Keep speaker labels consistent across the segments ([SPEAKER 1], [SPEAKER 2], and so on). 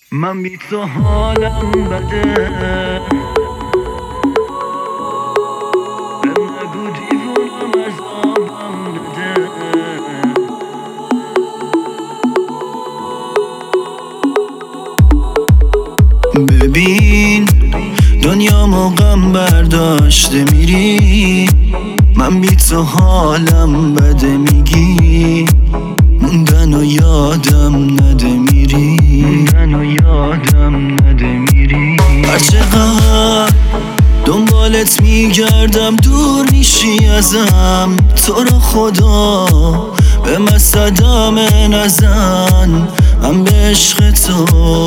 [SPEAKER 1] من بی تو حالم بده، بهم نگو دیوونم عذابم نده. ببین دنیامو غم برداشته میری، من بی تو حالم بده میگی، موندن و یادم نده میری، هرچقدر دنبالت میگردم دور میشی ازم. تو رو خدا به من صدمه نزن، من به عشق تو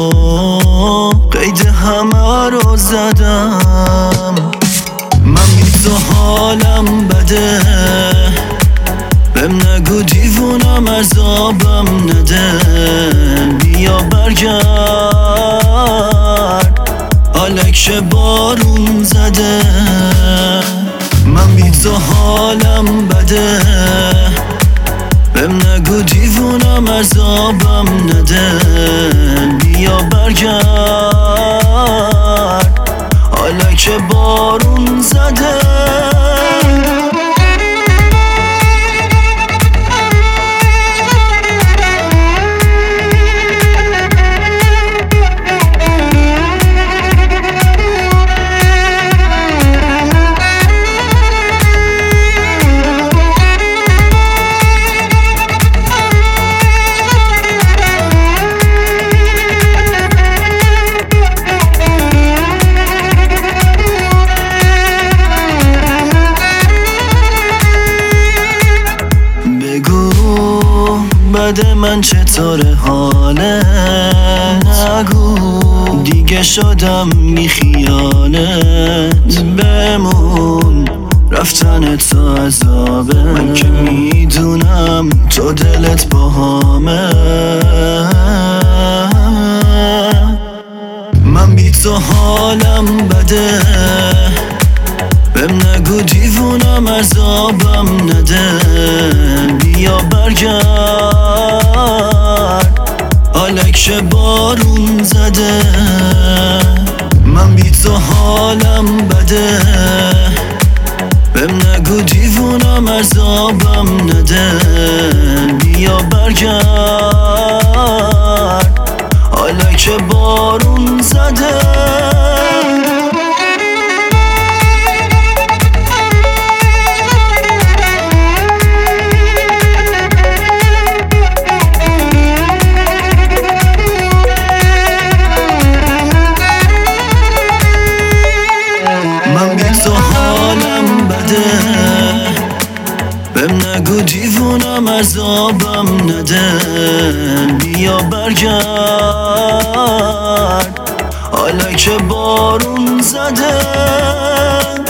[SPEAKER 1] قید همه رو زدم. من بی تو حالم بده، بهم نگو دیوونم عذابم نده. بیا برگرد حالک بارون زده. من بی تو حالم بده، بهم نگو دیوونم عذابم نده. بیا برگرد حالک بارون زده. بده من چطور حاله، نگو دیگه شدم بی خیالت. بمون رفتن تو عذابه، من که میدونم تو دلت باهامه. من بی تو حالم بده، بهم نگو دیوونم عذابم نده. بیا برگرد حالک بارون زده. من بی تو حالم بده، بهم نگو دیوونم عذابم نده. بیا برگرد حالک بارون زده. من بی تو حالم بده، بهم نگو دیوونم عذابم نده. بیا برگرد حالک بارون زده.